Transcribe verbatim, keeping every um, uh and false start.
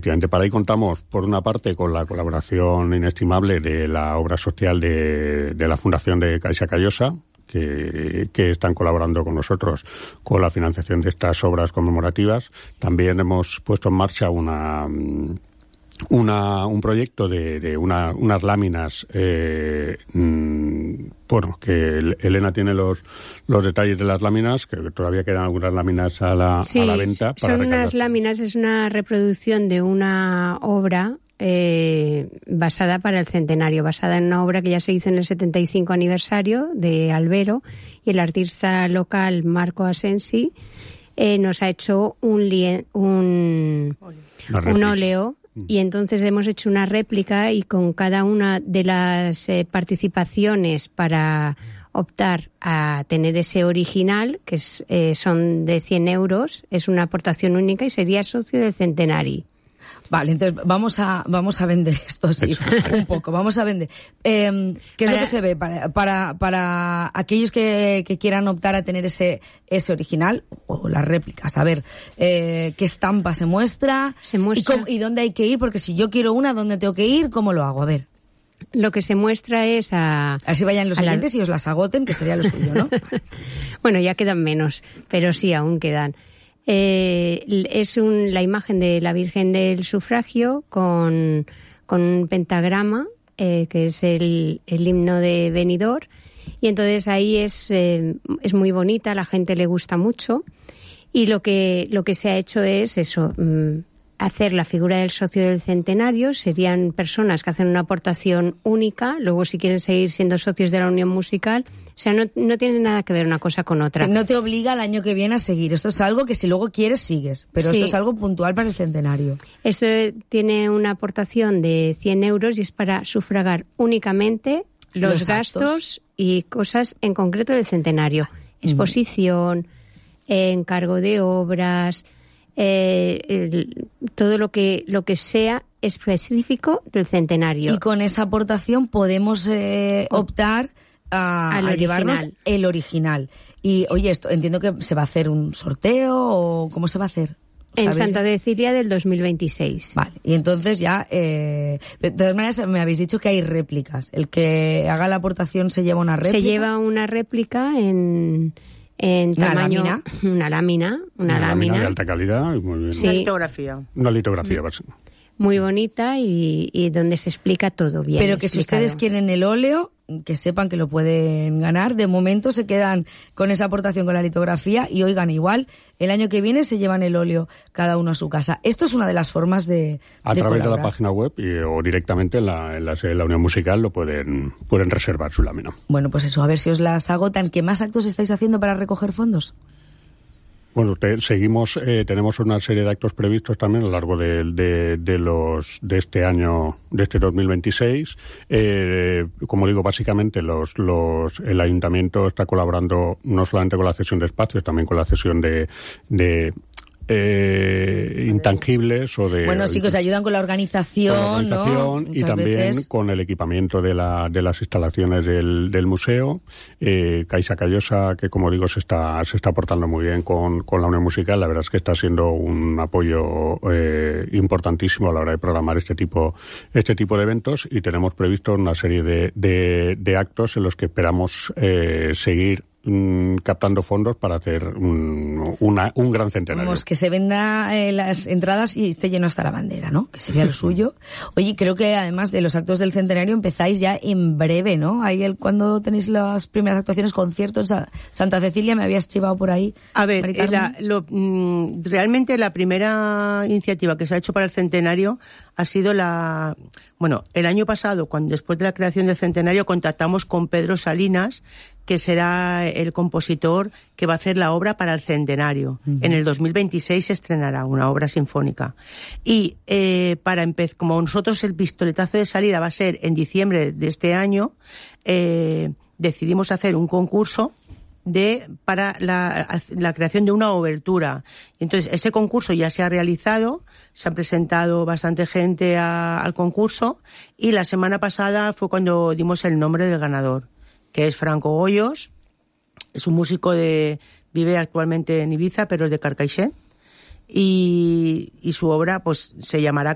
efectivamente. Para ahí contamos, por una parte, con la colaboración inestimable de la obra social de, de la Fundación de Caixa Callosa, que, que están colaborando con nosotros con la financiación de estas obras conmemorativas. También hemos puesto en marcha una... Una, un proyecto de, de una, unas láminas, eh, mmm, bueno, que Elena tiene los, los detalles de las láminas, que todavía quedan algunas láminas a la, sí, a la venta. Para son recargar. Unas láminas, es una reproducción de una obra eh, basada para el centenario, basada en una obra que ya se hizo en el setenta y cinco aniversario de Albero, y el artista local Marco Asensi eh, nos ha hecho un, lie, un, un óleo. Y entonces hemos hecho una réplica y con cada una de las eh, participaciones para optar a tener ese original, que es, eh, son de cien euros, es una aportación única y sería socio del centenario. Vale, entonces vamos a vamos a vender esto así un poco, vamos a vender. Eh, ¿Qué es para, lo que se ve para para para aquellos que, que quieran optar a tener ese ese original o las réplicas? A ver, eh, ¿qué estampa se muestra? Se muestra. ¿Y, cómo, ¿Y dónde hay que ir? Porque si yo quiero una, ¿dónde tengo que ir? ¿Cómo lo hago? A ver. Lo que se muestra es a... Así vayan los oyentes la... y os las agoten, que sería lo suyo, ¿no? Bueno, ya quedan menos, pero sí, aún quedan. Eh, es un, la imagen de la Virgen del Sufragio con, con un pentagrama, eh, que es el, el himno de Benidorm, y entonces ahí es, eh, es muy bonita, a la gente le gusta mucho, y lo que, lo que se ha hecho es eso, mmm, hacer la figura del socio del centenario. Serían personas que hacen una aportación única, luego si quieren seguir siendo socios de la Unión Musical, o sea, no, no tiene nada que ver una cosa con otra. Sí, no te obliga el año que viene a seguir, esto es algo que si luego quieres sigues, pero sí. Esto es algo puntual para el centenario. Esto tiene una aportación de cien euros y es para sufragar únicamente los, los gastos actos. Y cosas en concreto del centenario. Exposición, mm. encargo de obras... Eh, el, todo lo que lo que sea específico del centenario. Y con esa aportación podemos eh, optar a, a llevarnos el original. Y oye, esto entiendo que se va a hacer un sorteo o ¿cómo se va a hacer? En Santa Cecilia del dos mil veintiséis. Vale, y entonces ya, eh, de todas maneras me habéis dicho que hay réplicas. El que haga la aportación se lleva una réplica. Se lleva una réplica en... en ¿Una tamaño, lámina? Una lámina, una, una lámina. de alta calidad. Y muy bien. Sí. Una litografía. Una litografía, básicamente. Muy bonita y, y donde se explica todo bien. Pero que explicado. Si ustedes quieren el óleo, que sepan que lo pueden ganar. De momento se quedan con esa aportación con la litografía y oigan, igual el año que viene se llevan el óleo cada uno a su casa. Esto es una de las formas de A de través colaborar. de la página web y, o directamente en la, en la sede de la Unión Musical lo pueden, pueden reservar su lámina. Bueno, pues eso, a ver si os las agotan. ¿Qué más actos estáis haciendo para recoger fondos? Bueno, te, seguimos, eh, tenemos una serie de actos previstos también a lo largo de, de, de los de este año, de este dos mil veintiséis. Eh, como digo, básicamente los, los, el ayuntamiento está colaborando no solamente con la cesión de espacios, también con la cesión de, de eh, intangibles o de... Bueno, sí, que os ayudan con la organización, con la organización ¿no? y Muchas también veces... con el equipamiento de, la, de las instalaciones del, del museo. Eh, Caixa Callosa, que como digo, se está, se está portando muy bien con, con la Unión Musical. La verdad es que está siendo un apoyo eh, importantísimo a la hora de programar este tipo, este tipo de eventos, y tenemos previsto una serie de, de, de actos en los que esperamos eh, seguir captando fondos para hacer un, una, un gran centenario. Vamos, que se venda eh, las entradas y esté lleno hasta la bandera, ¿no? Que sería lo suyo. Oye, creo que además de los actos del centenario empezáis ya en breve, ¿no? Ahí el, cuando tenéis las primeras actuaciones, conciertos, a Santa Cecilia, me habías chivado por ahí. A ver, eh, la, lo, mm, realmente la primera iniciativa que se ha hecho para el centenario ha sido la... Bueno, el año pasado, cuando después de la creación del centenario, contactamos con Pedro Salinas, que será el compositor que va a hacer la obra para el centenario. Uh-huh. En el dos mil veintiséis se estrenará una obra sinfónica. Y eh, para empezar, como nosotros el pistoletazo de salida va a ser en diciembre de este año, eh, decidimos hacer un concurso de para la, la creación de una obertura. Entonces, ese concurso ya se ha realizado, se ha presentado bastante gente a, al concurso, y la semana pasada fue cuando dimos el nombre del ganador, que es Franco Hoyos. Es un músico de... vive actualmente en Ibiza, pero es de Carcaixent, y, y su obra pues se llamará